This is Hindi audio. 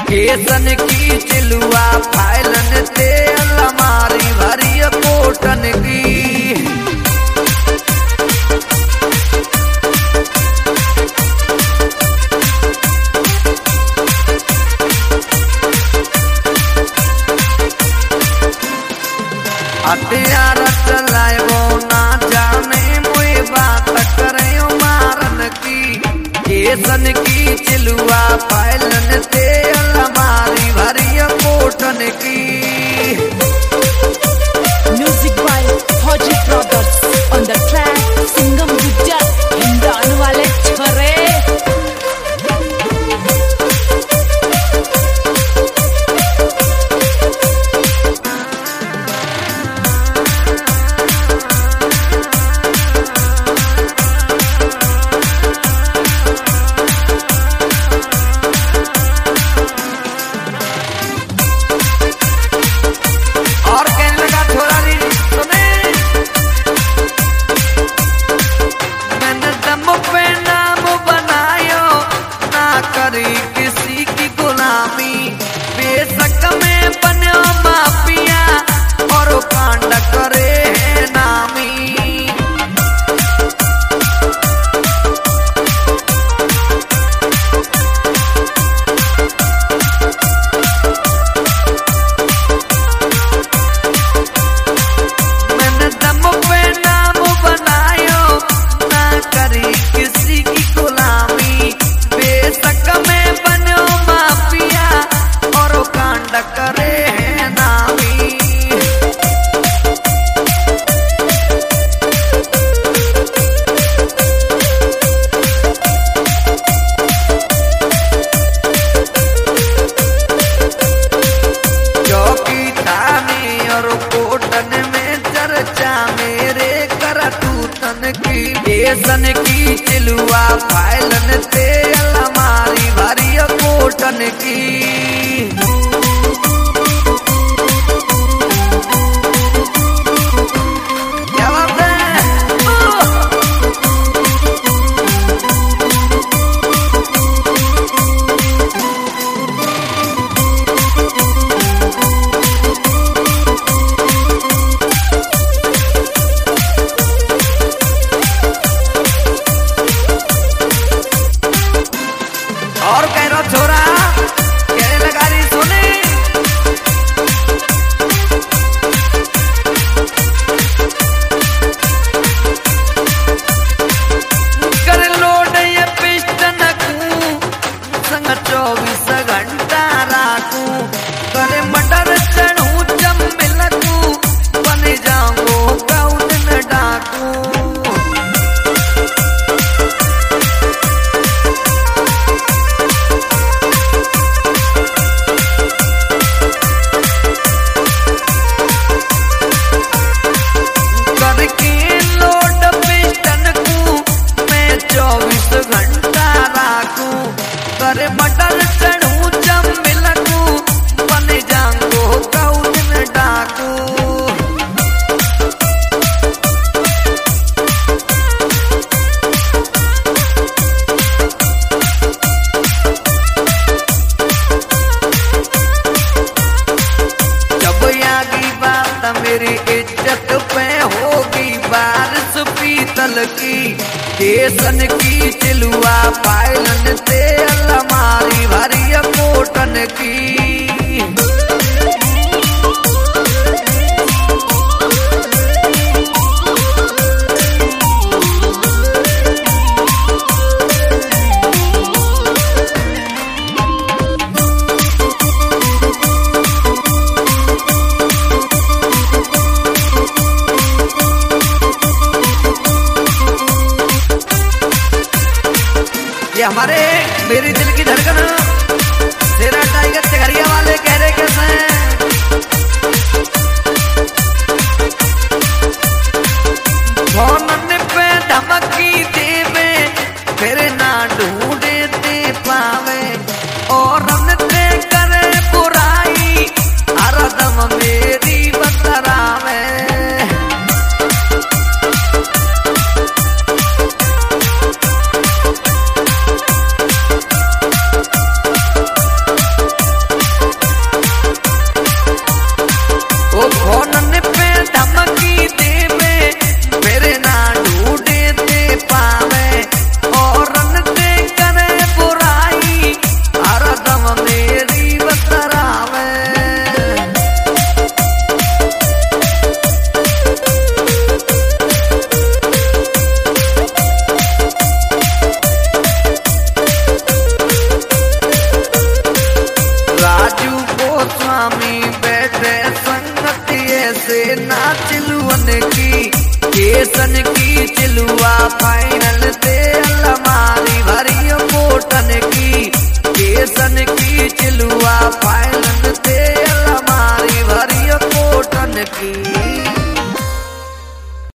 केसन की चिलुआ फाइलन ते अलमारी भरी कोटन की। हथियार चलायो ना जाने मुई बात करे मारन की। केसन की चिलुआ फाइलन ते अलमारी भरी कोटन की। Music by Fauji brothers on the track Singham Gujjar Hindaun वाले छोरे। किसी की गुलामी बेशक में बनो माफिया और कांड करे है नामी। मैंने दम पे नाम बनायो ना करी किसी की गुलामी। बेशक में बनो माफिया और कांड करे है नामी। चौकी थाने और कोटन में चर्चा मेरे करतूतन की। केसन की चिलुआ फाइलन ते अलमारी भरी कोटन की। क्या बात है? और कह रहा छोरा कहने लगा रही सुने। कर लोड ये पिस्टन कू संग 24 घंटा राखू। करे मर्डर चढ़ू जम मिलकू बन जाऊंगो कौन डाकू। करके लोड पिस्टन कू मैं 24 घंटा राखू। करे मर्डर चढ़ू जम मिलकू बन जाऊंगो कौन डाकू। जब आगी बात मेरी इज्जत पे होगी बारिश पीतल की। केसन की चिलुआ फाइलन ते अलमारी भरी कोटन की। ये हमारे मेरी दिल की धड़कन तेरा टाइगर चघरिया वाले कह रहे कैसे फोन पे धमकी देवे फिर ना ढूंढे ते पावे। और ते करे बुराई हर दम मेरी बतरावे। मामी बैठे संगतिये से नाचलुअन की केसन की चिलुआ फाइनल ते